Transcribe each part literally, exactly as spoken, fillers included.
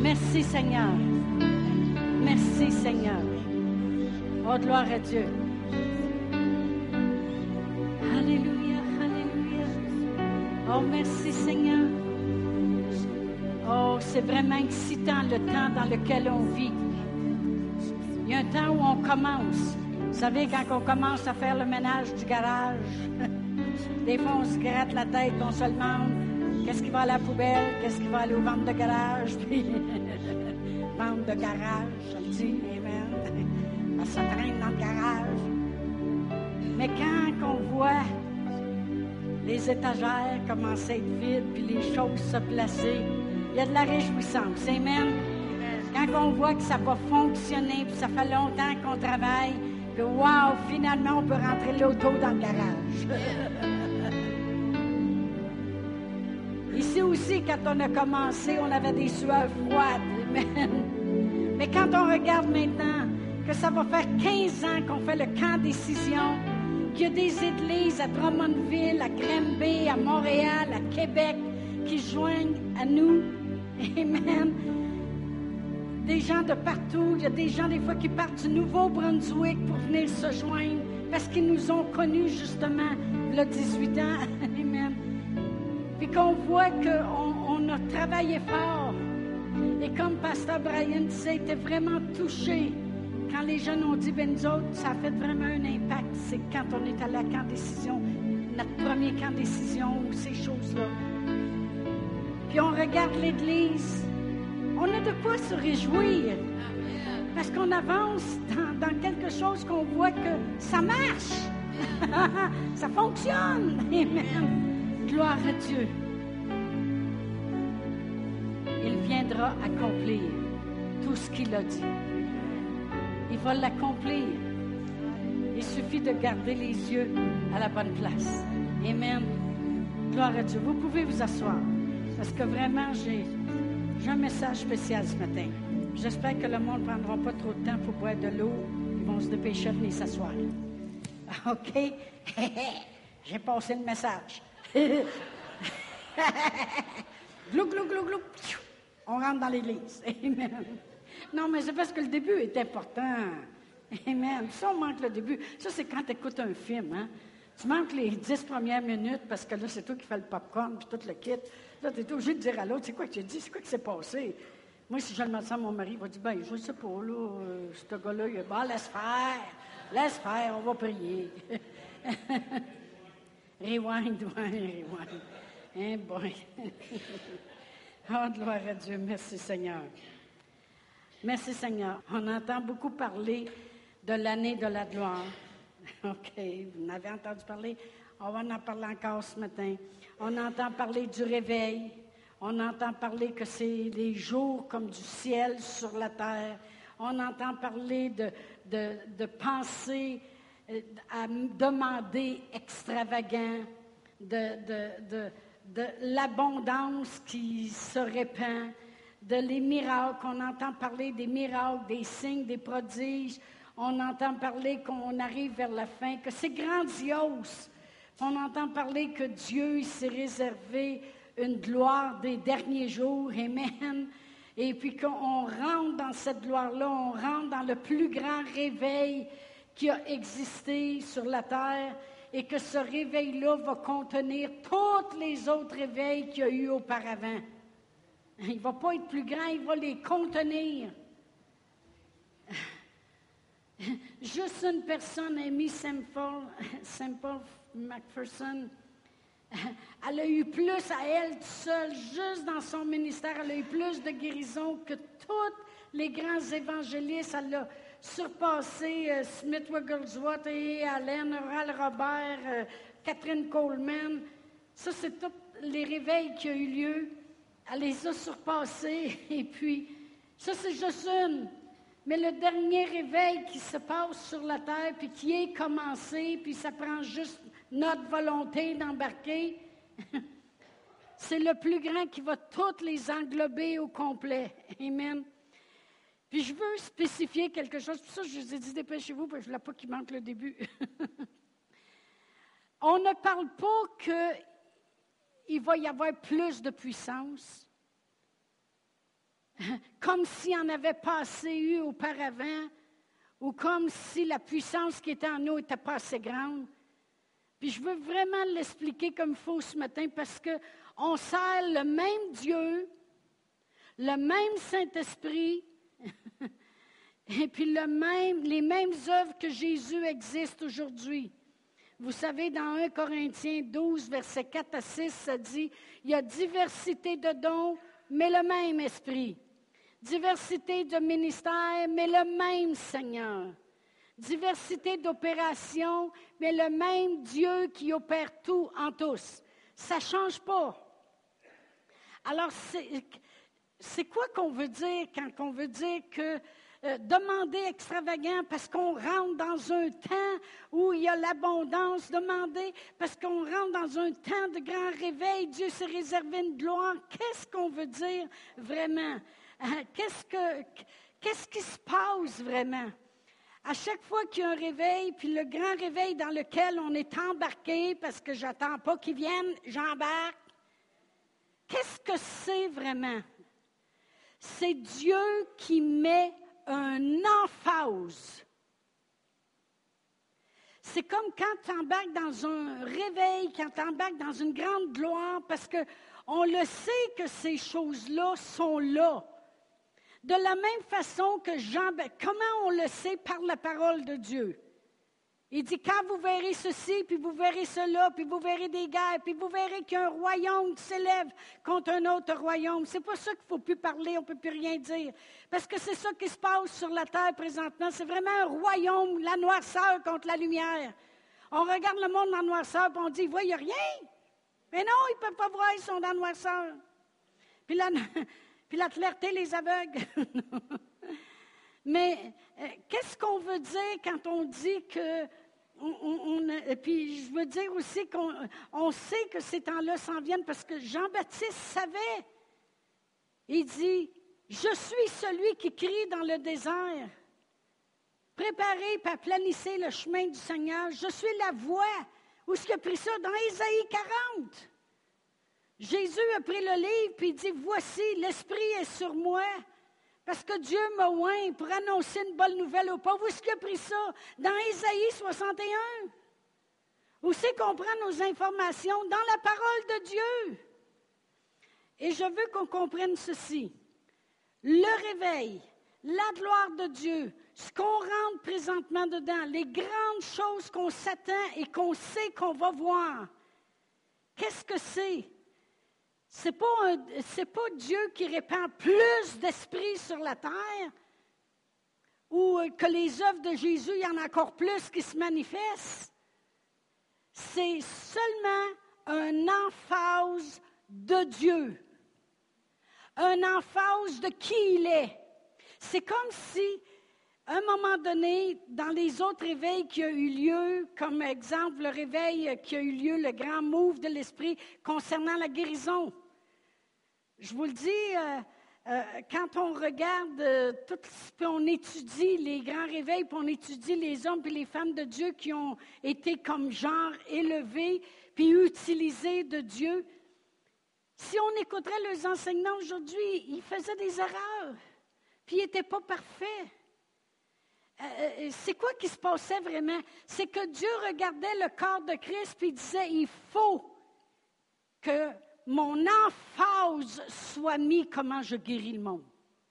Merci, Seigneur. Merci, Seigneur. Oh, gloire à Dieu. Alléluia, alléluia. Oh, merci, Seigneur. Oh, c'est vraiment excitant le temps dans lequel on vit. Il y a un temps où on commence. Vous savez, quand on commence à faire le ménage du garage, des fois, on se gratte la tête, on se demande qu'est-ce qui va à la poubelle, qu'est-ce qui va aller aux ventes de garage, puis ventes de garage, ça le dit, amen. Ça traîne dans le garage. Mais quand on voit les étagères commencer à être vides, puis les choses se placer, il y a de la réjouissance, amen. Quand on voit que ça va fonctionner, puis ça fait longtemps qu'on travaille, que wow, finalement, on peut rentrer l'auto dans le garage. Ici aussi, quand on a commencé, on avait des sueurs froides. Mais quand on regarde maintenant que ça va faire quinze ans qu'on fait le camp décision, qu'il y a des églises à Drummondville, à Granby, à Montréal, à Québec, qui joignent à nous. Amen. Des gens de partout. Il y a des gens, des fois, qui partent du Nouveau-Brunswick pour venir se joindre parce qu'ils nous ont connus, justement, il y a dix-huit ans. Amen. Puis qu'on voit qu'on on a travaillé fort. Et comme Pasteur Brian disait, il était vraiment touché. Quand les jeunes ont dit, ben nous autres, ça a fait vraiment un impact. C'est quand on est allé à camp décision, notre premier camp décision, ou ces choses-là. Puis on regarde l'Église. On a de quoi se réjouir. Parce qu'on avance dans, dans quelque chose qu'on voit que ça marche. Ça fonctionne. Amen. Gloire à Dieu. Il viendra accomplir tout ce qu'il a dit. Il va l'accomplir. Il suffit de garder les yeux à la bonne place. Amen. Gloire à Dieu. Vous pouvez vous asseoir. Parce que vraiment, j'ai... J'ai un message spécial ce matin. J'espère que le monde ne prendra pas trop de temps pour boire de l'eau. Ils vont se dépêcher de venir s'asseoir. OK? J'ai passé le message. Glou, glou, glou, glou. On rentre dans l'église. Amen. Non, mais c'est parce que le début est important. Amen. Ça, on manque le début. Ça, c'est quand tu écoutes un film. Hein? Tu manques les dix premières minutes parce que là, c'est toi qui fais le popcorn puis tout le kit. Là, tu es obligé de dire à l'autre, c'est quoi que tu as dit, c'est quoi qui s'est passé? Moi, si je le mets ça à mon mari, il va dire, ben, je ne sais pas, là, euh, ce gars-là, il est bon, laisse faire, laisse faire, on va prier. Rewind, ouais, rewind. Hein, boy. Oh, gloire à Dieu, merci Seigneur. Merci Seigneur. On entend beaucoup parler de l'année de la gloire. OK, vous en avez entendu parler? On va en parler encore ce matin. On entend parler du réveil. On entend parler que c'est des jours comme du ciel sur la terre. On entend parler de, de, de pensées à demander extravagant, de, de, de, de l'abondance qui se répand, de les miracles. On entend parler des miracles, des signes, des prodiges. On entend parler qu'on arrive vers la fin, que c'est grandiose. On entend parler que Dieu il s'est réservé une gloire des derniers jours. Amen. Et puis qu'on rentre dans cette gloire-là, on rentre dans le plus grand réveil qui a existé sur la terre et que ce réveil-là va contenir tous les autres réveils qu'il y a eu auparavant. Il ne va pas être plus grand, il va les contenir. Juste une personne, Amy Semple, Semple McPherson, elle a eu plus à elle seule, juste dans son ministère, elle a eu plus de guérison que tous les grands évangélistes. Elle a surpassé euh, Smith Wigglesworth et Allen, Oral Robert, euh, Catherine Coleman. Ça, c'est tous les réveils qui ont eu lieu. Elle les a surpassés. Et puis, ça, c'est juste une. Mais le dernier réveil qui se passe sur la terre, puis qui est commencé, puis ça prend juste notre volonté d'embarquer, c'est le plus grand qui va toutes les englober au complet. Amen. Puis je veux spécifier quelque chose. Pour ça, je vous ai dit, dépêchez-vous, parce que je ne voulais pas qu'il manque le début. On ne parle pas qu'il va y avoir plus de puissance. comme s'il en avait pas assez eu auparavant, ou comme si la puissance qui était en nous n'était pas assez grande. Puis je veux vraiment l'expliquer comme il faut ce matin parce qu'on sert le même Dieu, le même Saint-Esprit, et puis le même, les mêmes œuvres que Jésus existent aujourd'hui. Vous savez, dans un Corinthiens douze, versets quatre à six, ça dit, il y a diversité de dons, mais le même Esprit. Diversité de ministères, mais le même Seigneur. Diversité d'opérations, mais le même Dieu qui opère tout en tous. Ça ne change pas. Alors, c'est, c'est quoi qu'on veut dire quand on veut dire que euh, demander extravagant parce qu'on rentre dans un temps où il y a l'abondance, demander parce qu'on rentre dans un temps de grand réveil, Dieu s'est réservé une gloire. Qu'est-ce qu'on veut dire vraiment? Qu'est-ce, que, qu'est-ce qui se passe vraiment? À chaque fois qu'il y a un réveil, puis le grand réveil dans lequel on est embarqué, parce que je n'attends pas qu'ils viennent, j'embarque. Qu'est-ce que c'est vraiment? C'est Dieu qui met un emphase. C'est comme quand tu embarques dans un réveil, quand tu embarques dans une grande gloire, parce qu'on le sait que ces choses-là sont là. De la même façon que Jean, comment on le sait? Par la parole de Dieu. Il dit, quand vous verrez ceci, puis vous verrez cela, puis vous verrez des guerres, puis vous verrez qu'un royaume s'élève contre un autre royaume. C'est pas ça qu'il ne faut plus parler, on ne peut plus rien dire. Parce que c'est ça qui se passe sur la terre présentement. C'est vraiment un royaume, la noirceur contre la lumière. On regarde le monde dans la noirceur, puis on dit, ils ne voient rien. Mais non, ils ne peuvent pas voir, ils sont dans la noirceur. Puis la... Puis la clarté les aveugles. Mais euh, qu'est-ce qu'on veut dire quand on dit que... On, on, on, puis je veux dire aussi qu'on on sait que ces temps-là s'en viennent parce que Jean-Baptiste savait. Il dit, « Je suis celui qui crie dans le désert. Préparez et aplanissez le chemin du Seigneur. Je suis la voix. » Où est-ce qu'il a pris ça? Dans Ésaïe quarante. Jésus a pris le livre et il dit, « Voici, l'Esprit est sur moi, parce que Dieu m'a oint pour annoncer une bonne nouvelle aux pauvres. » Où est-ce qu'il a pris ça? Dans Ésaïe soixante et un. Où c'est qu'on prend nos informations? Dans la parole de Dieu. Et je veux qu'on comprenne ceci. Le réveil, la gloire de Dieu, ce qu'on rentre présentement dedans, les grandes choses qu'on s'attend et qu'on sait qu'on va voir, qu'est-ce que c'est? Ce n'est pas, un, c'est pas Dieu qui répand plus d'esprit sur la terre ou que les œuvres de Jésus, il y en a encore plus qui se manifestent. C'est seulement un emphase de Dieu, un emphase de qui il est. C'est comme si, à un moment donné, dans les autres réveils qui ont eu lieu, comme exemple le réveil qui a eu lieu, le grand move de l'Esprit concernant la guérison. Je vous le dis, euh, euh, quand on regarde, euh, tout, puis on étudie les grands réveils, puis on étudie les hommes et les femmes de Dieu qui ont été comme genre élevés, puis utilisés de Dieu, si on écouterait leurs enseignements aujourd'hui, ils faisaient des erreurs, puis ils n'étaient pas parfaits. Euh, c'est quoi qui se passait vraiment? C'est que Dieu regardait le corps de Christ, puis il disait, il faut que mon emphase soit mis comment je guéris le monde.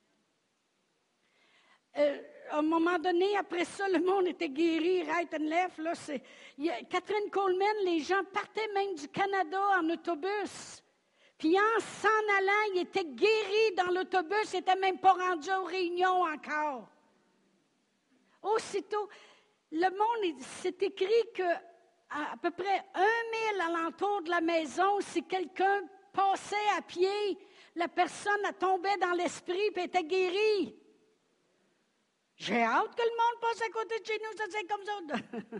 Euh, à un moment donné, après ça, le monde était guéri, right and left. Là, c'est, il y a, Catherine Coleman, les gens partaient même du Canada en autobus. Puis en s'en allant, ils étaient guéris dans l'autobus, ils n'étaient même pas rendus aux réunions encore. Aussitôt, le monde, c'est écrit que à peu près un mille alentour de la maison, si quelqu'un passait à pied, la personne a tombé dans l'esprit et était guérie. J'ai hâte que le monde passe à côté de chez nous, ça c'est comme ça.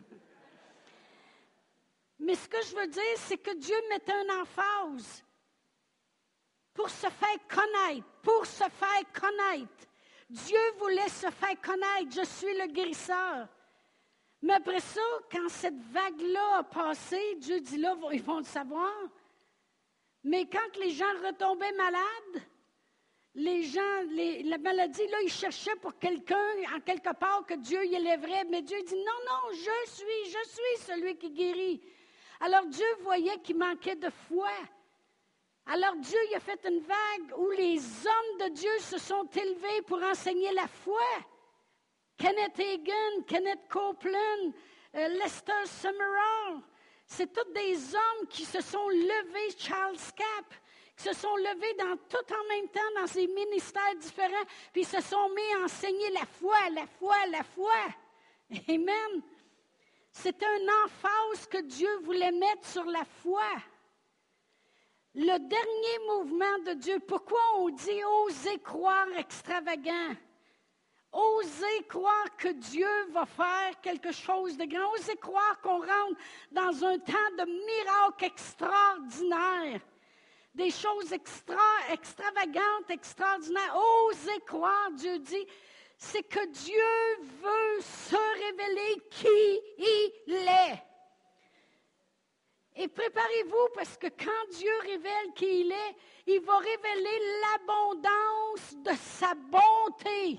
Mais ce que je veux dire, c'est que Dieu mettait un emphase pour se faire connaître, pour se faire connaître. Dieu voulait se faire connaître, je suis le guérisseur. Mais après ça, quand cette vague-là a passé, Dieu dit là, ils vont le savoir. Mais quand les gens retombaient malades, les gens, les, la maladie, là, ils cherchaient pour quelqu'un, en quelque part, que Dieu y élèverait. Mais Dieu dit, non, non, je suis, je suis celui qui guérit. Alors Dieu voyait qu'il manquait de foi. Alors Dieu il a fait une vague où les hommes de Dieu se sont élevés pour enseigner la foi. Kenneth Hagin, Kenneth Copeland, euh, Lester Summerall, c'est tous des hommes qui se sont levés, Charles Capp, qui se sont levés dans, tout en même temps dans ces ministères différents, puis ils se sont mis à enseigner la foi, la foi, la foi. Amen. C'est un emphase que Dieu voulait mettre sur la foi. Le dernier mouvement de Dieu, pourquoi on dit « oser croire extravagant ». Osez croire que Dieu va faire quelque chose de grand. Osez croire qu'on rentre dans un temps de miracles extraordinaires. Des choses extra, extravagantes, extraordinaires. Osez croire, Dieu dit, c'est que Dieu veut se révéler qui il est. Et préparez-vous parce que quand Dieu révèle qui il est, il va révéler l'abondance de sa bonté.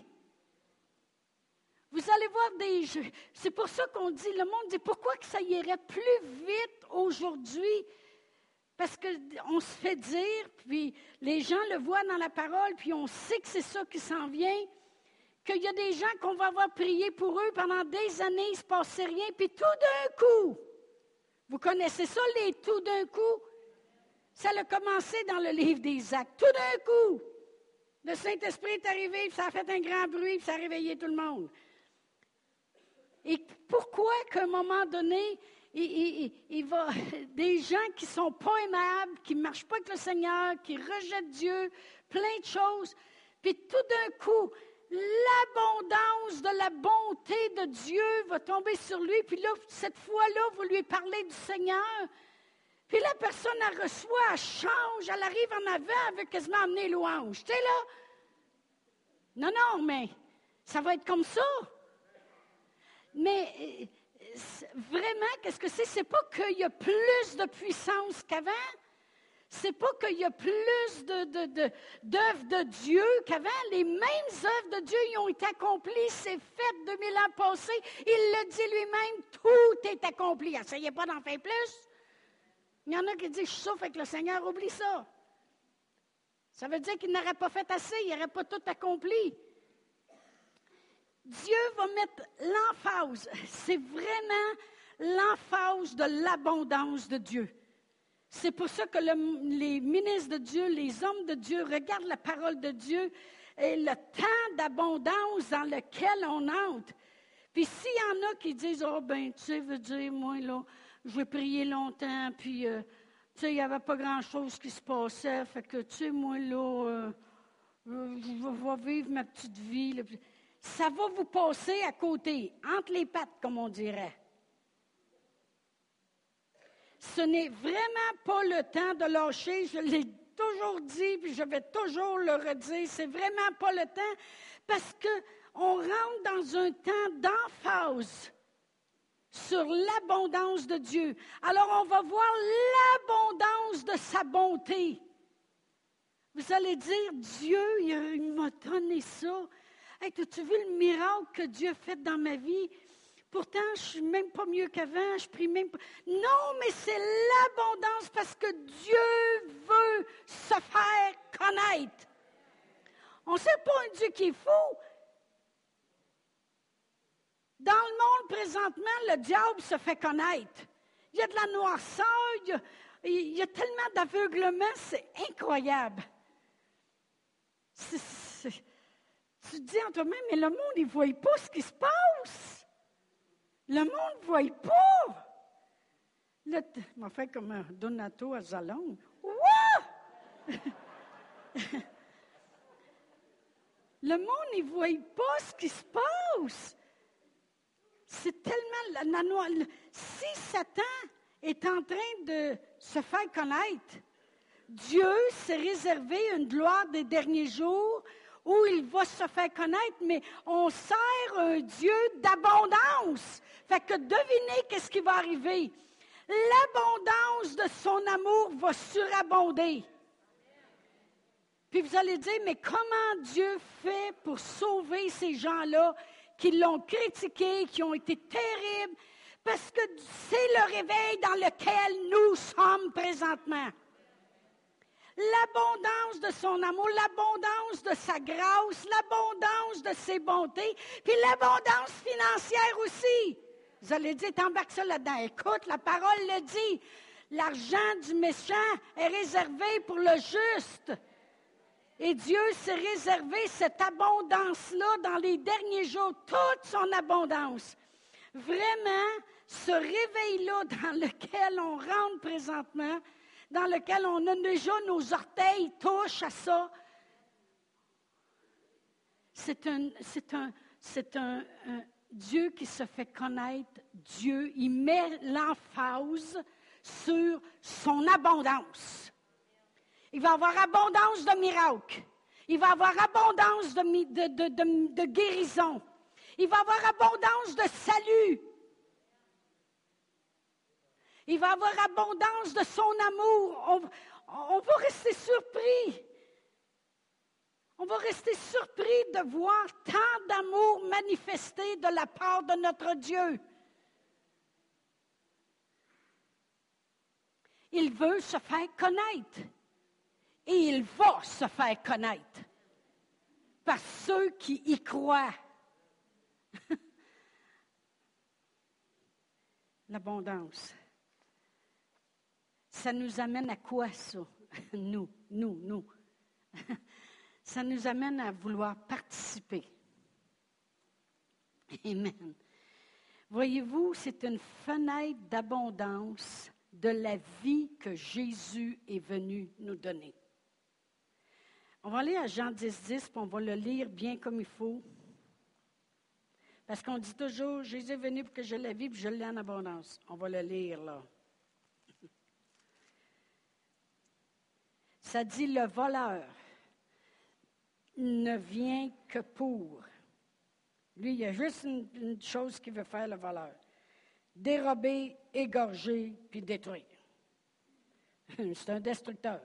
Vous allez voir des jeux. C'est pour ça qu'on dit, le monde dit, pourquoi que ça irait plus vite aujourd'hui? Parce qu'on se fait dire, puis les gens le voient dans la parole, puis on sait que c'est ça qui s'en vient, qu'il y a des gens qu'on va avoir prié pour eux pendant des années, il ne se passait rien, puis tout d'un coup, vous connaissez ça, les tout d'un coup? Ça a commencé dans le livre des Actes. Tout d'un coup, le Saint-Esprit est arrivé, puis ça a fait un grand bruit, puis ça a réveillé tout le monde. Et pourquoi qu'à un moment donné, il, il, il va, des gens qui ne sont pas aimables, qui ne marchent pas avec le Seigneur, qui rejettent Dieu, plein de choses, puis tout d'un coup, l'abondance de la bonté de Dieu va tomber sur lui, puis là, cette fois-là, vous lui parlez du Seigneur, puis la personne, elle reçoit, elle change, elle arrive en avant, elle veut quasiment amener louange. Tu sais, là? Non, non, mais ça va être comme ça. Mais vraiment, qu'est-ce que c'est? C'est pas qu'il y a plus de puissance qu'avant. C'est pas qu'il y a plus de, de, de, d'œuvres de Dieu qu'avant. Les mêmes œuvres de Dieu y ont été accomplies. C'est fait deux mille ans passés. Il le dit lui-même, tout est accompli. Essayez pas d'en faire plus. Il y en a qui disent, je souffre avec le Seigneur, oublie ça. Ça veut dire qu'il n'aurait pas fait assez, il n'aurait pas tout accompli. Dieu va mettre l'emphase, c'est vraiment l'emphase de l'abondance de Dieu. C'est pour ça que le, les ministres de Dieu, les hommes de Dieu regardent la parole de Dieu et le temps d'abondance dans lequel on entre. Puis s'il y en a qui disent, oh ben, tu sais, veux dire, moi, là, je vais prier longtemps, puis, euh, tu sais, il n'y avait pas grand-chose qui se passait, fait que, tu sais, moi, là, euh, je vais vivre ma petite vie, là. Ça va vous passer à côté, entre les pattes, comme on dirait. Ce n'est vraiment pas le temps de lâcher, je l'ai toujours dit, puis je vais toujours le redire, c'est vraiment pas le temps, parce qu'on rentre dans un temps d'emphase sur l'abondance de Dieu. Alors, on va voir l'abondance de sa bonté. Vous allez dire, Dieu, il m'a donné ça. Hey, as-tu vu le miracle que Dieu a fait dans ma vie? Pourtant, je ne suis même pas mieux qu'avant, je prie même pas. Non, mais c'est l'abondance parce que Dieu veut se faire connaître. On ne sait pas un Dieu qui est fou. Dans le monde, présentement, le diable se fait connaître. Il y a de la noirceur, il y a, il y a tellement d'aveuglement, c'est incroyable. C'est, c'est, tu te dis en toi-même, mais le monde, il ne voit pas ce qui se passe. Le monde ne voit pas. Le, je m'en fais comme un Donato à Zalong. Ouah! Le monde, il ne voit pas ce qui se passe. C'est tellement... La, la, la, si Satan est en train de se faire connaître, Dieu s'est réservé une gloire des derniers jours où il va se faire connaître, mais on sert un Dieu d'abondance. Fait que devinez qu'est-ce qui va arriver. L'abondance de son amour va surabonder. Puis vous allez dire, mais comment Dieu fait pour sauver ces gens-là qui l'ont critiqué, qui ont été terribles? Parce que c'est le réveil dans lequel nous sommes présentement. L'abondance de son amour, l'abondance de sa grâce, l'abondance de ses bontés, puis l'abondance financière aussi. Vous allez dire, t'embarques ça là-dedans. Écoute, la parole le dit. L'argent du méchant est réservé pour le juste. Et Dieu s'est réservé cette abondance-là dans les derniers jours, toute son abondance. Vraiment, ce réveil-là dans lequel on rentre présentement, dans lequel on a déjà nos orteils touchent à ça, c'est un, c'est un, c'est un, un Dieu qui se fait connaître. Dieu, il met l'emphase sur son abondance. Il va avoir abondance de miracles. Il va avoir abondance de, de, de, de, de guérison. Il va avoir abondance de salut. Il va avoir abondance de son amour. On, on va rester surpris. On va rester surpris de voir tant d'amour manifesté de la part de notre Dieu. Il veut se faire connaître. Et il va se faire connaître par ceux qui y croient. L'abondance. Ça nous amène à quoi, ça? Nous, nous, nous. Ça nous amène à vouloir participer. Amen. Voyez-vous, c'est une fenêtre d'abondance de la vie que Jésus est venu nous donner. On va aller à Jean dix, dix, puis on va le lire bien comme il faut. Parce qu'on dit toujours, Jésus est venu pour que je la vive, puis je l'ai en abondance. On va le lire, là. Ça dit, le voleur ne vient que pour. Lui, il y a juste une, une chose qu'il veut faire, le voleur. Dérober, égorger, puis détruire. C'est un destructeur.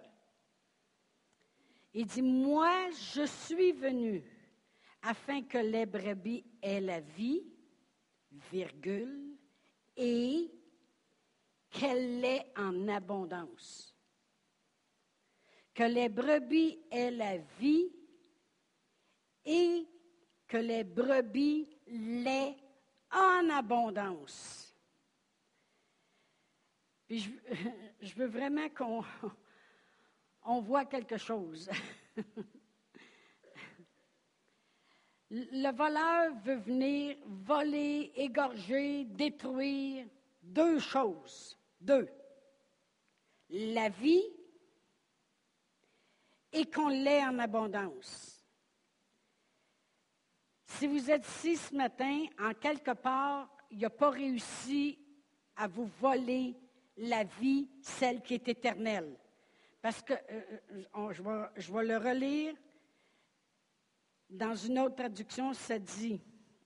Il dit, moi, je suis venu afin que les brebis aient la vie, virgule, et qu'elle l'ait en abondance. Que les brebis aient la vie et que les brebis l'aient en abondance. Puis je, je veux vraiment qu'on on voit quelque chose. Le voleur veut venir voler, égorger, détruire deux choses. Deux. La vie et qu'on l'ait en abondance. Si vous êtes ici ce matin, en quelque part, il n'a pas réussi à vous voler la vie, celle qui est éternelle. Parce que, euh, on, je, vais, je vais le relire, dans une autre traduction, ça dit,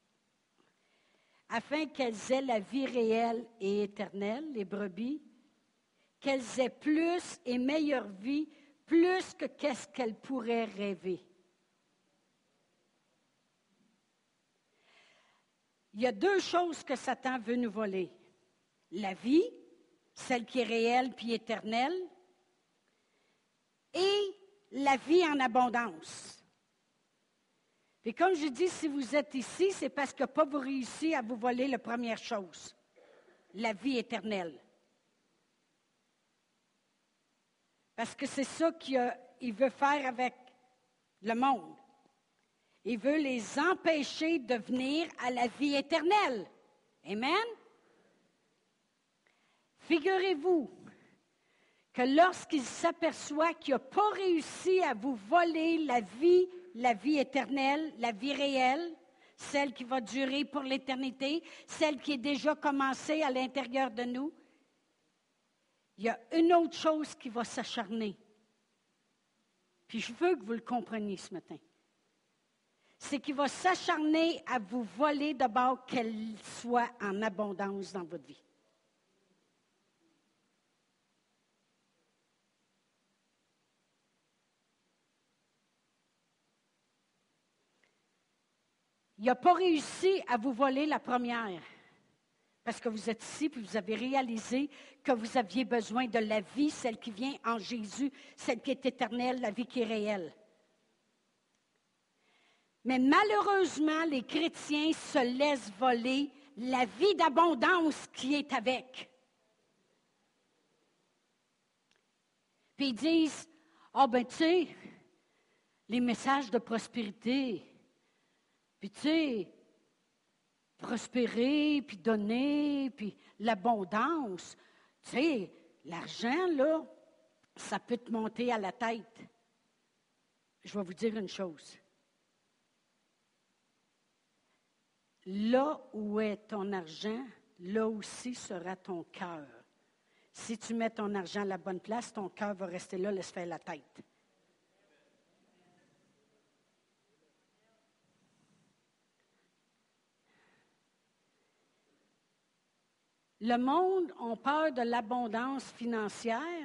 afin qu'elles aient la vie réelle et éternelle, les brebis, qu'elles aient plus et meilleure vie, plus que qu'est-ce qu'elles pourraient rêver. Il y a deux choses que Satan veut nous voler. La vie, celle qui est réelle puis éternelle, et la vie en abondance. Puis comme je dis, si vous êtes ici, c'est parce qu'il n'a pas réussi à vous voler la première chose, la vie éternelle. Parce que c'est ça qu'il il veut faire avec le monde. Il veut les empêcher de venir à la vie éternelle. Amen? Figurez-vous que lorsqu'il s'aperçoit qu'il n'a pas réussi à vous voler la vie, la vie éternelle, la vie réelle, celle qui va durer pour l'éternité, celle qui est déjà commencée à l'intérieur de nous, il y a une autre chose qui va s'acharner. Puis je veux que vous le compreniez ce matin. C'est qu'il va s'acharner à vous voler d'abord qu'elle soit en abondance dans votre vie. il n'a pas réussi à vous voler la première. Parce que vous êtes ici, puis vous avez réalisé que vous aviez besoin de la vie, celle qui vient en Jésus, celle qui est éternelle, la vie qui est réelle. Mais malheureusement, les chrétiens se laissent voler la vie d'abondance qui est avec. Puis ils disent, ah ben tu sais, les messages de prospérité, puis tu sais, prospérer, puis donner, puis l'abondance. Tu sais, l'argent, là, ça peut te monter à la tête. Je vais vous dire une chose. Là où est ton argent, là aussi sera ton cœur. Si tu mets ton argent à la bonne place, ton cœur va rester là, laisse faire la tête. Le monde a peur de l'abondance financière,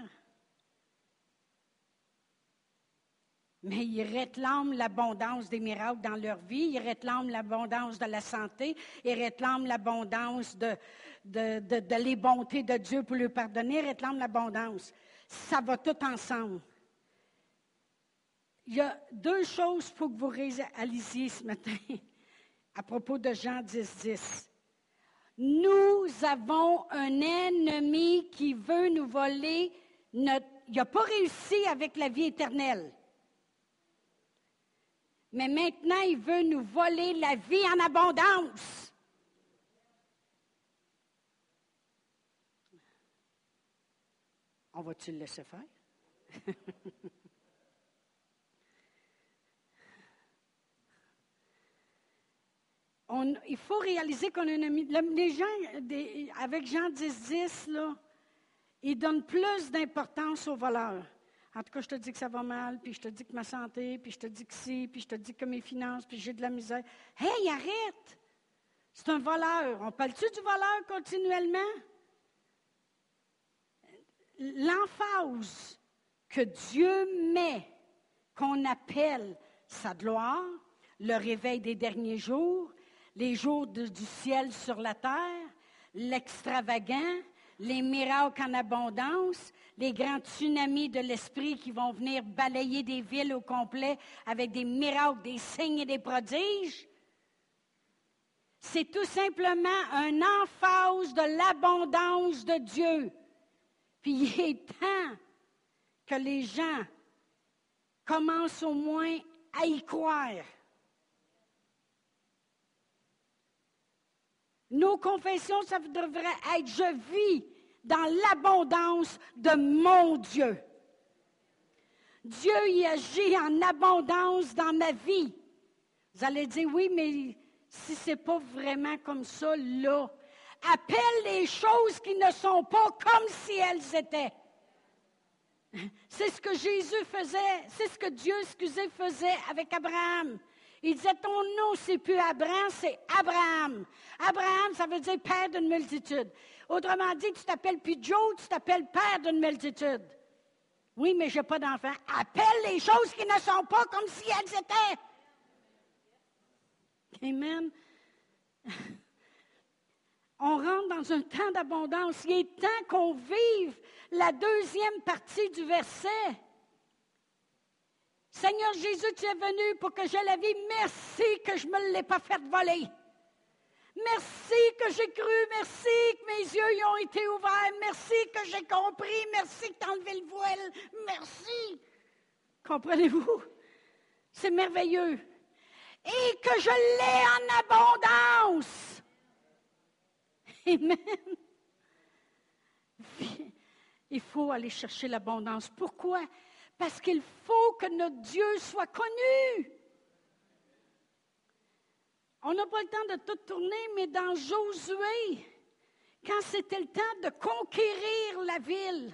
mais ils réclament l'abondance des miracles dans leur vie, ils réclament l'abondance de la santé, ils réclament l'abondance de, de, de, de les bontés de Dieu pour lui pardonner, ils réclament l'abondance. Ça va tout ensemble. Il y a deux choses qu'il faut que vous réalisiez ce matin à propos de Jean dix, dix. Nous avons un ennemi qui veut nous voler notre... Il n'a pas réussi avec la vie éternelle. Mais maintenant, il veut nous voler la vie en abondance. On va-tu le laisser faire? On, il faut réaliser qu'on a un ennemi. Les gens, des, avec Jean dix, dix, là, ils donnent plus d'importance aux voleurs. En tout cas, je te dis que ça va mal, puis je te dis que ma santé, puis je te dis que si, puis je te dis que mes finances, puis j'ai de la misère. Hey, arrête! C'est un voleur. On parle-tu du voleur continuellement? L'emphase que Dieu met, qu'on appelle sa gloire, le réveil des derniers jours, les jours de, du ciel sur la terre, l'extravagant, les miracles en abondance, les grands tsunamis de l'esprit qui vont venir balayer des villes au complet avec des miracles, des signes et des prodiges. C'est tout simplement un emphase de l'abondance de Dieu. Puis il est temps que les gens commencent au moins à y croire. Nos confessions, ça devrait être « Je vis dans l'abondance de mon Dieu ». Dieu y agit en abondance dans ma vie. Vous allez dire « Oui, mais si ce n'est pas vraiment comme ça, là, appelle les choses qui ne sont pas comme si elles étaient. » C'est ce que Jésus faisait, c'est ce que Dieu, excusez, faisait avec Abraham. Il disait, ton nom, c'est plus Abraham, c'est Abraham. Abraham, ça veut dire père d'une multitude. Autrement dit, tu t'appelles plus Joe, tu t'appelles père d'une multitude. Oui, mais je n'ai pas d'enfant. Appelle les choses qui ne sont pas comme si elles étaient. Amen. On rentre dans un temps d'abondance. Il est temps qu'on vive la deuxième partie du verset. Seigneur Jésus, tu es venu pour que j'aie la vie. Merci que je ne me l'ai pas fait voler. Merci que j'ai cru. Merci que mes yeux y ont été ouverts. Merci que j'ai compris. Merci que tu as enlevé le voile. Merci. Comprenez-vous? C'est merveilleux. Et que je l'ai en abondance. Amen. Il faut aller chercher l'abondance. Pourquoi? Parce qu'il faut que notre Dieu soit connu. On n'a pas le temps de tout tourner, mais dans Josué, quand c'était le temps de conquérir la ville,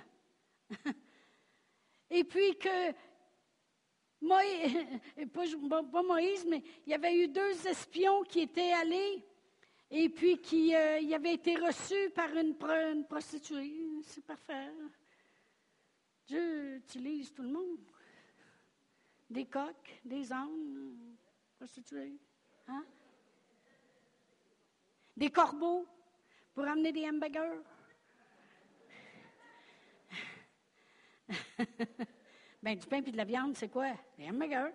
et puis que Moïse, pas, pas Moïse, mais il y avait eu deux espions qui étaient allés, et puis qui euh, y avaient été reçus par une, une prostituée. C'est parfait. Dieu utilise tout le monde. Des coqs, des ânes, prostituées. Hein? Des corbeaux pour amener des hamburgers. Ben, du pain et de la viande, c'est quoi? Des hamburgers.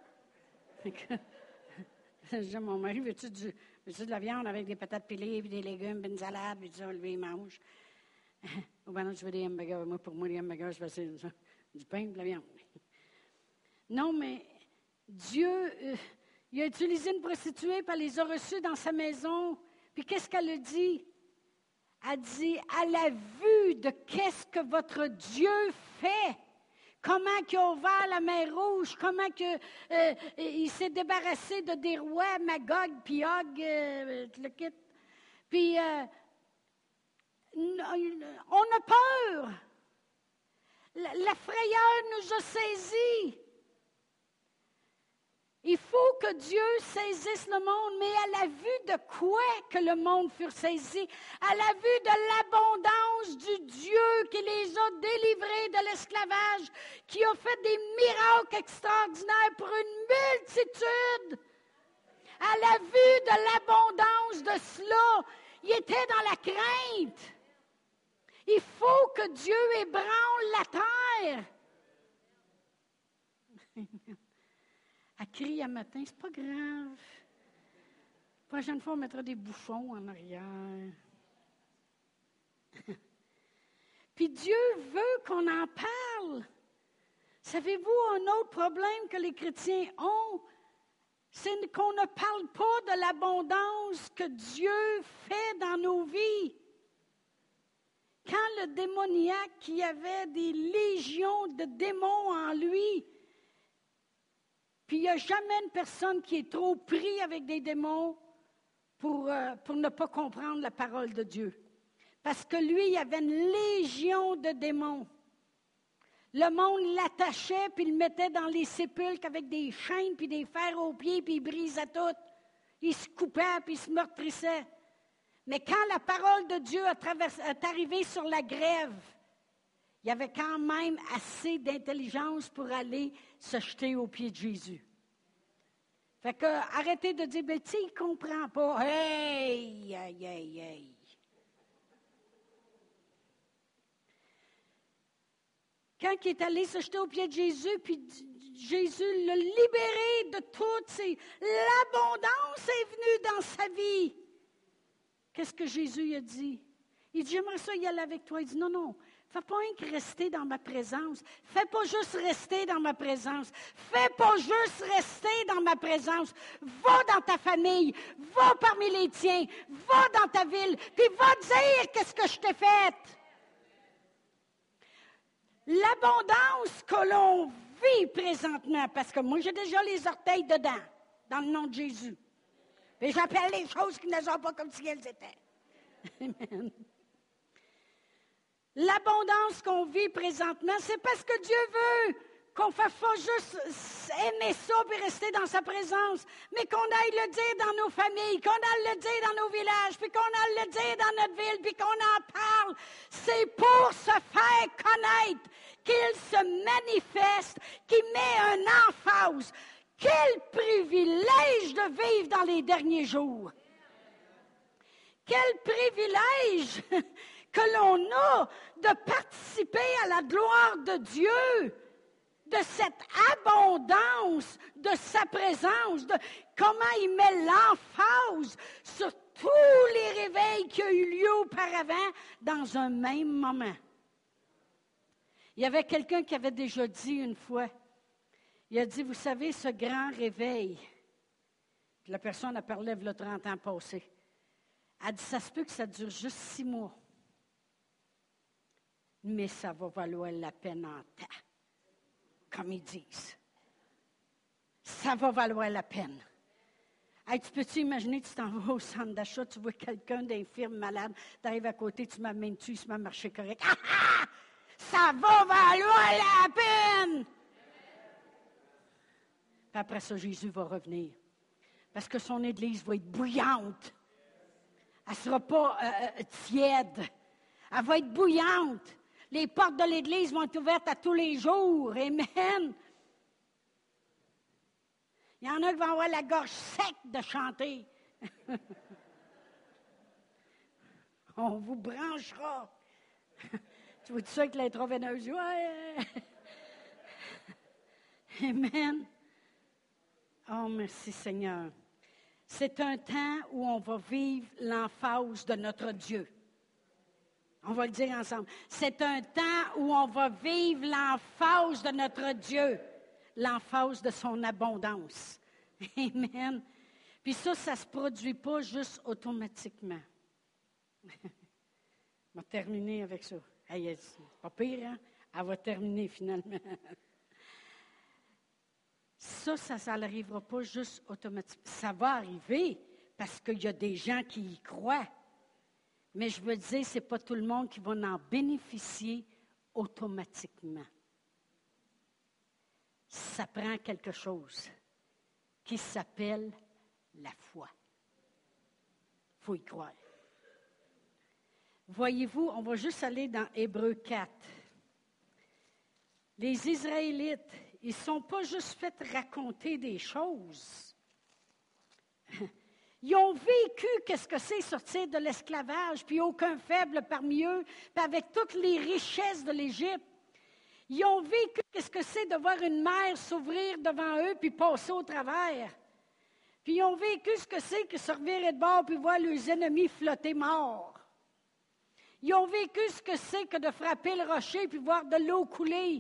Je dis à mon mari, veux-tu, du, veux-tu de la viande avec des patates pilées, puis des légumes, puis une salade, puis tout ça, lui, il mange. Ou ben non, je veux des hamburgers. Moi, pour moi, les hamburgers, c'est facile, ça. Du pain et de la viande. Non, mais Dieu, euh, il a utilisé une prostituée, puis elle les a reçus dans sa maison. Puis qu'est-ce qu'elle a dit? Elle dit, à la vue de qu'est-ce que votre Dieu fait, comment il a ouvert la mer Rouge, comment que, euh, il s'est débarrassé de des rois, Magog, puis Og, euh, le kit. Puis, euh, on a peur. La, la frayeur nous a saisis. Il faut que Dieu saisisse le monde, mais à la vue de quoi que le monde fut saisi? À la vue de l'abondance du Dieu qui les a délivrés de l'esclavage, qui a fait des miracles extraordinaires pour une multitude. À la vue de l'abondance de cela, il était dans la crainte. Il faut que Dieu ébranle la terre. Elle crie un matin, c'est pas grave. La prochaine fois, on mettra des bouchons en arrière. Puis Dieu veut qu'on en parle. Savez-vous un autre problème que les chrétiens ont? C'est qu'on ne parle pas de l'abondance que Dieu fait dans nos vies. Quand le démoniaque qui avait des légions de démons en lui, puis il n'y a jamais une personne qui est trop pris avec des démons pour, euh, pour ne pas comprendre la parole de Dieu. Parce que lui, il avait une légion de démons. Le monde l'attachait, puis le mettait dans les sépulcres avec des chaînes, puis des fers aux pieds, puis il brisait tout. Il se coupait, puis il se meurtrissait. Mais quand la parole de Dieu a traversé, est arrivée sur la grève, il y avait quand même assez d'intelligence pour aller se jeter aux pieds de Jésus. Fait que, arrêtez de dire, ben, tu sais, il ne comprend pas. Hey, hey, hey, hey. Quand il est allé se jeter aux pieds de Jésus, puis Jésus l'a libéré de toutes ses... L'abondance est venue dans sa vie. Qu'est-ce que Jésus a dit? Il dit, j'aimerais ça y aller avec toi. Il dit, non, non. Fais pas rien que rester dans ma présence. Fais pas juste rester dans ma présence. Fais pas juste rester dans ma présence. Va dans ta famille. Va parmi les tiens. Va dans ta ville. Puis va dire qu'est-ce que je t'ai fait. L'abondance que l'on vit présentement, parce que moi j'ai déjà les orteils dedans, dans le nom de Jésus. Et j'appelle les choses qui ne sont pas comme si elles étaient. Amen. L'abondance qu'on vit présentement, c'est parce que Dieu veut qu'on ne fasse pas juste aimer ça et rester dans sa présence, mais qu'on aille le dire dans nos familles, qu'on aille le dire dans nos villages, puis qu'on aille le dire dans notre ville, puis qu'on en parle. C'est pour se faire connaître qu'il se manifeste, qu'il met un emphase. Quel privilège de vivre dans les derniers jours! Quel privilège que l'on a de participer à la gloire de Dieu, de cette abondance de sa présence, de comment il met l'emphase sur tous les réveils qui ont eu lieu auparavant dans un même moment. Il y avait quelqu'un qui avait déjà dit une fois, il a dit, vous savez, ce grand réveil, puis la personne a parlé il y a trente ans passés, elle dit, ça se peut que ça dure juste six mois, mais ça va valoir la peine en temps, comme ils disent. Ça va valoir la peine. Hey, tu peux-tu imaginer, tu t'en vas au centre d'achat, tu vois quelqu'un d'infirme, malade, tu arrives à côté, tu m'amènes dessus, il se met à marcher correct. Ah, ah! Ça va valoir la peine! Puis après ça, Jésus va revenir. Parce que son Église va être bouillante. Elle ne sera pas euh, tiède. Elle va être bouillante. Les portes de l'Église vont être ouvertes à tous les jours. Amen. Il y en a qui vont avoir la gorge sec de chanter. On vous branchera. Tu vois-tu ça avec l'intraveineuse? Ouais! Amen. Oh, merci Seigneur. C'est un temps où on va vivre l'emphase de notre Dieu. On va le dire ensemble. C'est un temps où on va vivre l'emphase de notre Dieu, l'emphase de son abondance. Amen. Puis ça, ça ne se produit pas juste automatiquement. On va terminer avec ça. Hey, c'est pas pire, hein? Elle va terminer finalement. Ça, ça n'arrivera pas juste automatiquement. Ça va arriver parce qu'il y a des gens qui y croient. Mais je veux dire, ce n'est pas tout le monde qui va en bénéficier automatiquement. Ça prend quelque chose qui s'appelle la foi. Il faut y croire. Voyez-vous, on va juste aller dans Hébreux quatre. Les Israélites, ils ne sont pas juste fait raconter des choses. Ils ont vécu qu'est-ce que c'est sortir de l'esclavage, puis aucun faible parmi eux, puis avec toutes les richesses de l'Égypte. Ils ont vécu qu'est-ce que c'est de voir une mer s'ouvrir devant eux, puis passer au travers. Puis ils ont vécu ce que c'est que se revirer de bord, puis voir leurs ennemis flotter morts. Ils ont vécu ce que c'est que de frapper le rocher, puis voir de l'eau couler.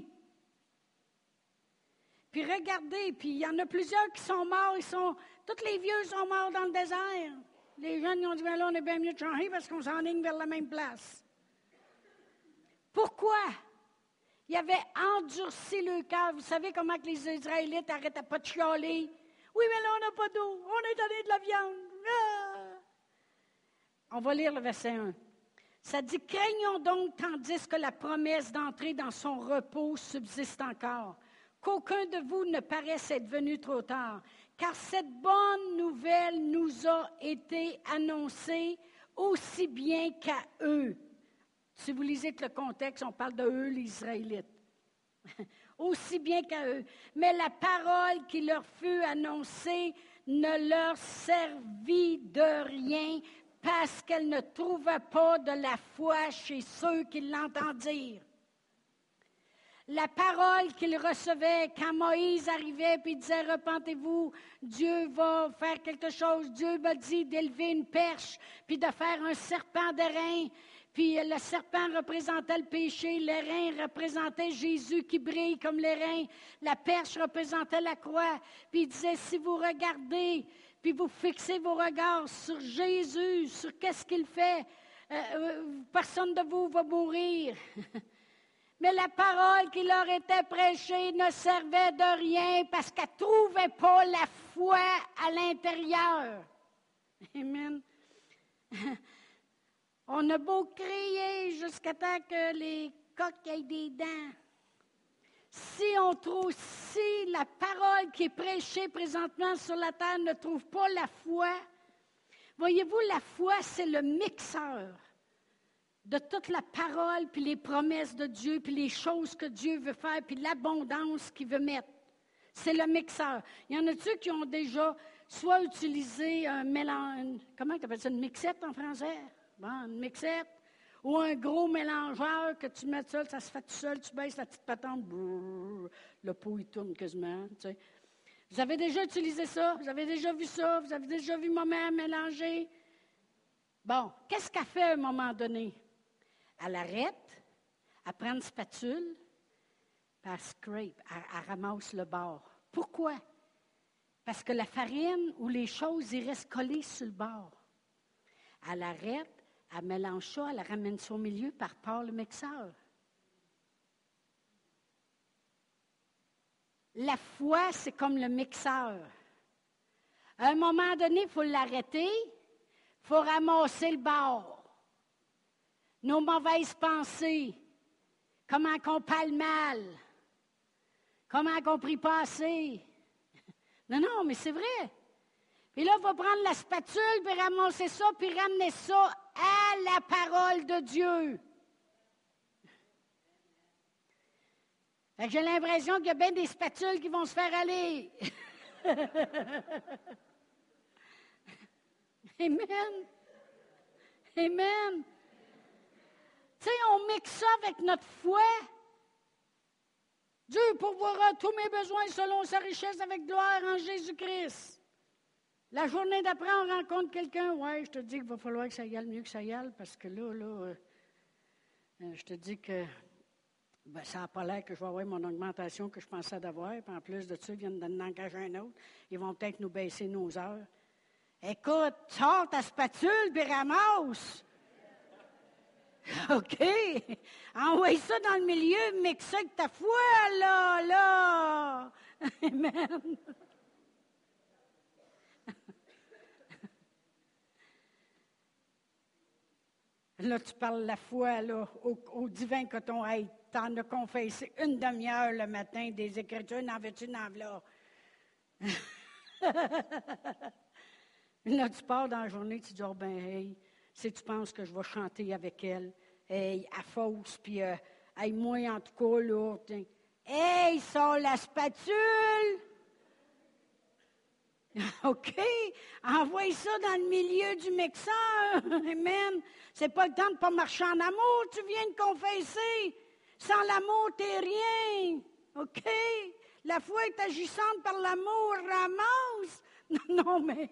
Puis regardez, puis il y en a plusieurs qui sont morts, ils sont, tous les vieux sont morts dans le désert. Les jeunes, ils ont dit, ben là, on est bien mieux de changer parce qu'on s'enligne vers la même place. Pourquoi? Ils avaient endurci le cœur. Vous savez comment que les Israélites n'arrêtaient pas de chialer? Oui, mais là, on n'a pas d'eau, on est donné de la viande. Ah! On va lire le verset un. Ça dit, craignons donc, tandis que la promesse d'entrer dans son repos subsiste encore, qu'aucun de vous ne paraisse être venu trop tard, car cette bonne nouvelle nous a été annoncée aussi bien qu'à eux. Si vous lisez le contexte, on parle de eux, les Israélites. Aussi bien qu'à eux. Mais la parole qui leur fut annoncée ne leur servit de rien parce qu'elle ne trouvait pas de la foi chez ceux qui l'entendirent. La parole qu'ils recevaient quand Moïse arrivait et disait « Repentez-vous, Dieu va faire quelque chose. » Dieu m'a dit d'élever une perche puis de faire un serpent d'airain. Puis le serpent représentait le péché, l'airain représentait Jésus qui brille comme l'airain, la perche représentait la croix. Puis il disait, si vous regardez, puis vous fixez vos regards sur Jésus, sur qu'est-ce qu'il fait, euh, personne de vous va mourir. Mais la parole qui leur était prêchée ne servait de rien parce qu'elle ne trouvait pas la foi à l'intérieur. Amen. On a beau crier jusqu'à temps que les coqs aient des dents. Si on trouve, si la parole qui est prêchée présentement sur la terre ne trouve pas la foi, voyez-vous, la foi, c'est le mixeur de toute la parole, puis les promesses de Dieu, puis les choses que Dieu veut faire, puis l'abondance qu'il veut mettre. C'est le mixeur. Il y en a-tu qui ont déjà soit utilisé un mélange, comment tu appelles ça, une mixette en français? Bon, une mixette, ou un gros mélangeur que tu mets ça, ça se fait tout seul, tu baisses la petite patente, brrr, le pot il tourne quasiment. Tu sais. Vous avez déjà utilisé ça? Vous avez déjà vu ça? Vous avez déjà vu ma mère mélanger? Bon, qu'est-ce qu'elle fait à un moment donné? Elle arrête, elle prend une spatule, puis elle scrape, elle, elle ramasse le bord. Pourquoi? Parce que la farine ou les choses, ils restent collées sur le bord. Elle arrête, elle mélange ça, elle ramène ça au milieu, par part le mixeur. La foi, c'est comme le mixeur. À un moment donné, il faut l'arrêter, il faut ramasser le bord. Nos mauvaises pensées, comment on parle mal, comment on prie pas assez. Non, non, mais c'est vrai. Puis là, il va prendre la spatule, puis ramasser ça, puis ramener ça à la parole de Dieu. Fait que j'ai l'impression qu'il y a bien des spatules qui vont se faire aller. Amen. Amen. sais, on mixe ça avec notre foi. Dieu pourvoira tous mes besoins selon sa richesse avec gloire en Jésus-Christ. La journée d'après, on rencontre quelqu'un. Ouais, je te dis qu'il va falloir que ça y aille mieux que ça y aille, parce que là, là, euh, je te dis que ben, ça n'a pas l'air que je vais avoir mon augmentation que je pensais d'avoir. Puis en plus de ça, ils viennent d'en engager un autre. Ils vont peut-être nous baisser nos heures. Écoute, sors ta spatule et ramasse. OK. Envoie ça dans le milieu, mixe ça avec ta foi, là, là. Amen. Là, tu parles la foi, là, au, au divin coton. Hey, t'en as confessé une demi-heure le matin des Écritures. N'en veux-tu, n'en veux-là? Là, tu pars dans la journée, tu dis, oh, ben, hey, si tu penses que je vais chanter avec elle, hey, à fausse, puis, euh, hey, moi, en tout cas, là, hey, sors la spatule! OK, envoie ça dans le milieu du mixeur. Amen. C'est pas le temps de ne pas marcher en amour, tu viens de confesser. Sans l'amour, t'es rien. OK? La foi est agissante par l'amour, ramasse. Non, non, mais...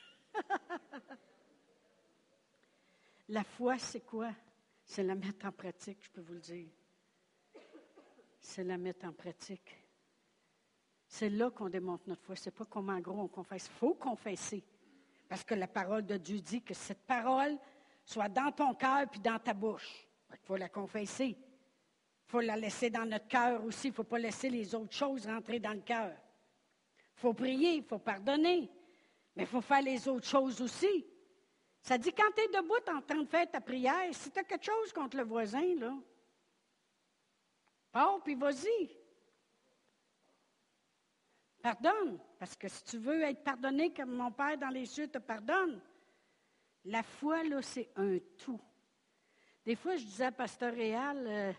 La foi, c'est quoi? C'est la mettre en pratique, je peux vous le dire. C'est la mettre en pratique. C'est là qu'on démontre notre foi. Ce n'est pas comme en gros on confesse. Il faut confesser. Parce que la parole de Dieu dit que cette parole soit dans ton cœur puis dans ta bouche. Il faut la confesser. Il faut la laisser dans notre cœur aussi. Il ne faut pas laisser les autres choses rentrer dans le cœur. Il faut prier, il faut pardonner. Mais il faut faire les autres choses aussi. Ça dit, quand tu es debout en train de faire ta prière, si tu as quelque chose contre le voisin, là, pars puis vas-y. Pardonne, parce que si tu veux être pardonné comme mon Père dans les cieux te pardonne, la foi, là, c'est un tout. Des fois, je disais à Pasteur Réal, euh,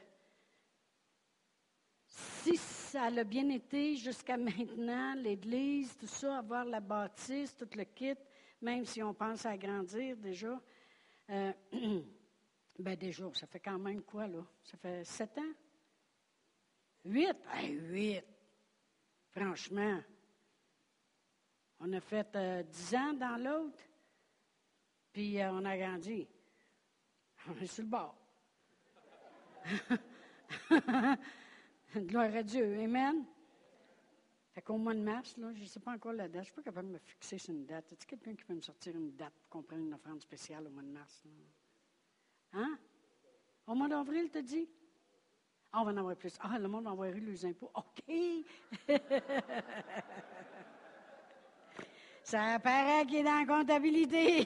si ça a bien été jusqu'à maintenant, l'Église, tout ça, avoir la bâtisse, tout le kit, même si on pense à grandir déjà, euh, ben déjà, ça fait quand même quoi, là? Ça fait sept ans? Huit? Hey, huit! Franchement, on a fait euh, dix ans dans l'autre, puis euh, on a grandi. On est sur le bord. Gloire à Dieu. Amen. Fait qu'au mois de mars, là, je ne sais pas encore la date, je ne suis pas capable de me fixer sur une date. Est-ce quelqu'un qui peut me sortir une date pour qu'on prenne une offrande spéciale au mois de mars? Là? Hein? Au mois d'avril, t'as dit? Ah, on va en avoir plus. Ah, le monde va envoyer les impôts. OK! Ça paraît qu'il est dans la comptabilité.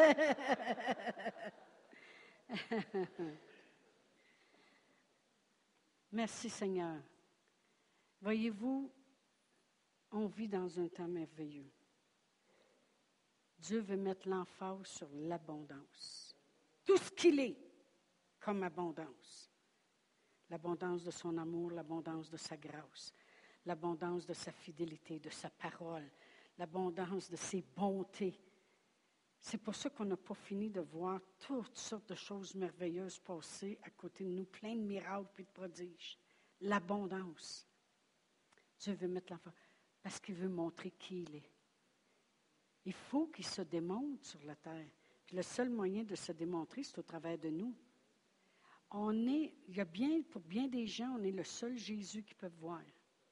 Merci Seigneur. Voyez-vous, on vit dans un temps merveilleux. Dieu veut mettre l'emphase sur l'abondance. Tout ce qu'il est comme abondance. L'abondance de son amour, l'abondance de sa grâce, l'abondance de sa fidélité, de sa parole, l'abondance de ses bontés. C'est pour ça qu'on n'a pas fini de voir toutes sortes de choses merveilleuses passer à côté de nous, plein de miracles et de prodiges. L'abondance. Dieu veut mettre l'enfant parce qu'il veut montrer qui il est. Il faut qu'il se démontre sur la terre. Puis le seul moyen de se démontrer, c'est au travers de nous. On est, il y a bien, pour bien des gens, on est le seul Jésus qu'ils peuvent voir.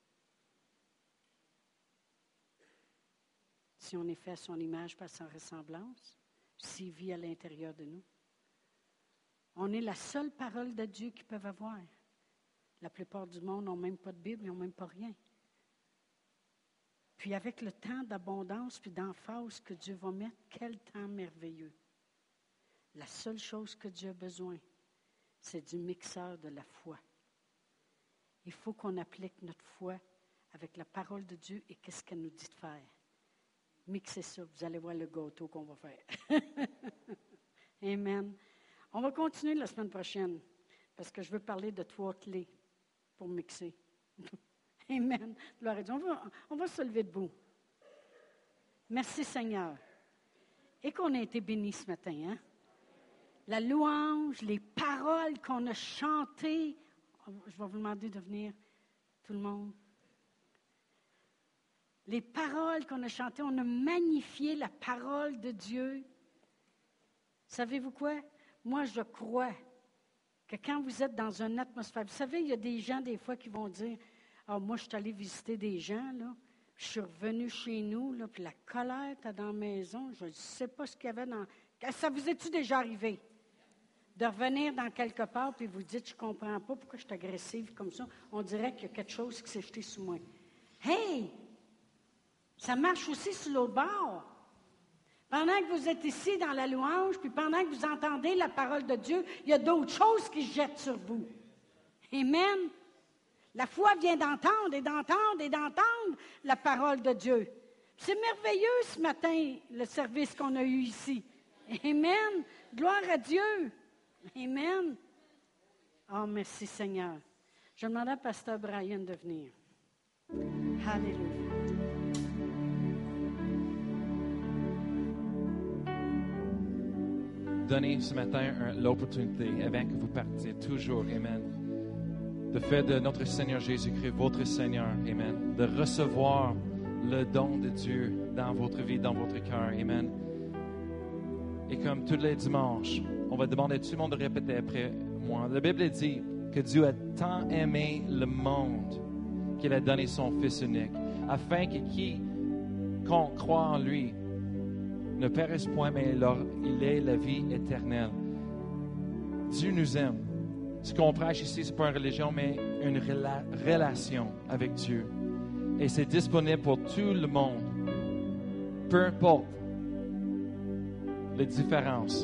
Si on est fait à son image, par sa ressemblance, s'il vit à l'intérieur de nous. On est la seule parole de Dieu qu'ils peuvent avoir. La plupart du monde n'ont même pas de Bible, ils n'ont même pas rien. Puis avec le temps d'abondance puis d'emphase que Dieu va mettre, quel temps merveilleux. La seule chose que Dieu a besoin, c'est du mixeur de la foi. Il faut qu'on applique notre foi avec la parole de Dieu et qu'est-ce qu'elle nous dit de faire. Mixez ça, vous allez voir le gâteau qu'on va faire. Amen. On va continuer la semaine prochaine parce que je veux parler de trois clés pour mixer. Amen. Gloire à Dieu. On va, on va se lever debout. Merci Seigneur. Et qu'on a été bénis ce matin, hein? la louange, les paroles qu'on a chantées. Je vais vous demander de venir, tout le monde. Les paroles qu'on a chantées, on a magnifié la parole de Dieu. Savez-vous quoi? Moi, je crois que quand vous êtes dans une atmosphère, vous savez, il y a des gens des fois qui vont dire, « Ah, moi, je suis allé visiter des gens, là. Je suis revenu chez nous, là, puis la colère était dans la maison. Je ne sais pas ce qu'il y avait dans... » Ça vous est-tu déjà arrivé? De revenir dans quelque part, puis vous dites, « Je ne comprends pas pourquoi je suis agressive comme ça. » On dirait qu'il y a quelque chose qui s'est jeté sous moi. Hey! Ça marche aussi sur l'autre bord. Pendant que vous êtes ici dans la louange, puis pendant que vous entendez la parole de Dieu, il y a d'autres choses qui se jettent sur vous. Amen. La foi vient d'entendre et d'entendre et d'entendre la parole de Dieu. C'est merveilleux ce matin, le service qu'on a eu ici. Amen. Gloire à Dieu. Amen. Oh, merci Seigneur. Je demande à Pasteur Brian de venir. Alléluia. Donnez ce matin un, l'opportunité, avant que vous partiez, toujours, amen, de faire de notre Seigneur Jésus-Christ votre Seigneur, amen, de recevoir le don de Dieu dans votre vie, dans votre cœur, amen. Et comme tous les dimanches, on va demander à tout le monde de répéter après moi. La Bible dit que Dieu a tant aimé le monde qu'il a donné son Fils unique, afin que quiconque croit en lui ne périsse point, mais il ait la vie éternelle. Dieu nous aime. Ce qu'on prêche ici, ce n'est pas une religion, mais une rela- relation avec Dieu. Et c'est disponible pour tout le monde. Peu importe les différences.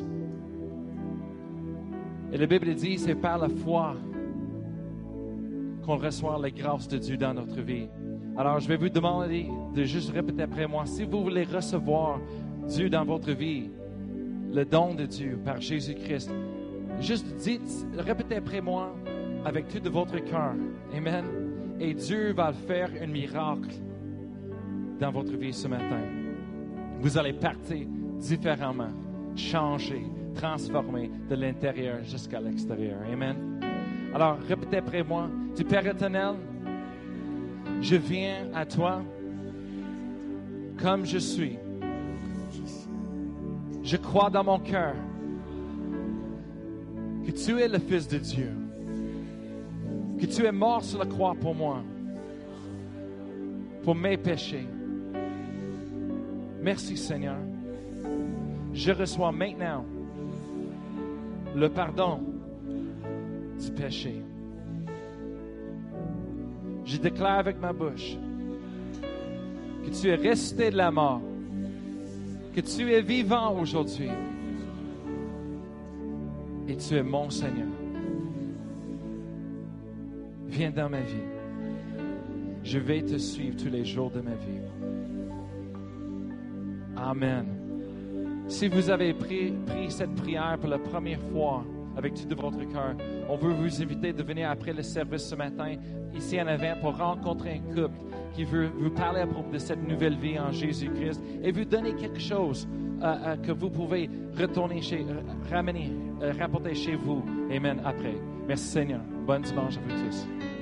Et la Bible dit, c'est par la foi qu'on reçoit la grâce de Dieu dans notre vie. Alors, je vais vous demander de juste répéter après moi. Si vous voulez recevoir Dieu dans votre vie, le don de Dieu par Jésus-Christ, juste dites, répétez après moi avec tout de votre cœur. Amen. Et Dieu va faire un miracle dans votre vie ce matin. Vous allez partir différemment, changer, transformer de l'intérieur jusqu'à l'extérieur. Amen. Alors, répétez après moi. Du Père éternel, je viens à toi comme je suis. Je crois dans mon cœur que tu es le Fils de Dieu, que tu es mort sur la croix pour moi, pour mes péchés. Merci Seigneur. Je reçois maintenant le pardon du péché. Je déclare avec ma bouche que tu es ressuscité de la mort, que tu es vivant aujourd'hui et tu es mon Seigneur. Viens dans ma vie. Je vais te suivre tous les jours de ma vie. Amen. Si vous avez pris, pris cette prière pour la première fois avec tout de votre cœur, on veut vous inviter de venir après le service ce matin, ici en avant, pour rencontrer un couple qui veut vous parler à propos de cette nouvelle vie en Jésus-Christ et vous donner quelque chose euh, euh, que vous pouvez retourner chez, euh, ramener, euh, rapporter chez vous. Amen. Après. Merci Seigneur. Bon dimanche à vous tous.